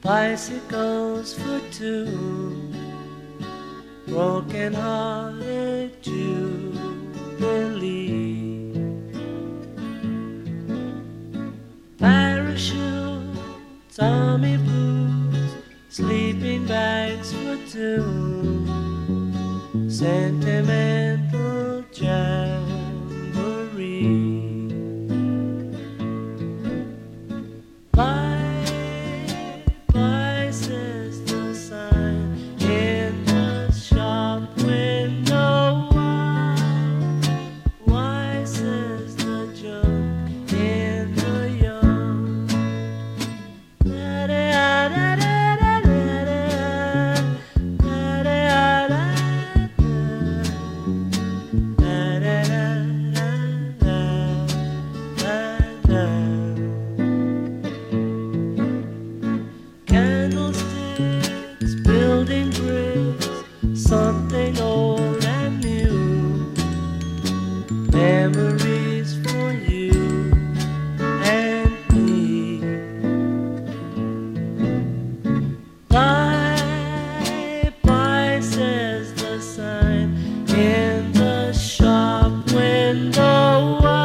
bicycles for two, broken-hearted Jubilee. Parachutes, army blues, sleeping bags for two, sentimental jamboree. Bye, bye, says the sign in the shop window. Why, says the junk in the yard. Candlesticks, building bricks, something old and new, memories for you and me. Bye, bye, says the sign in the shop window.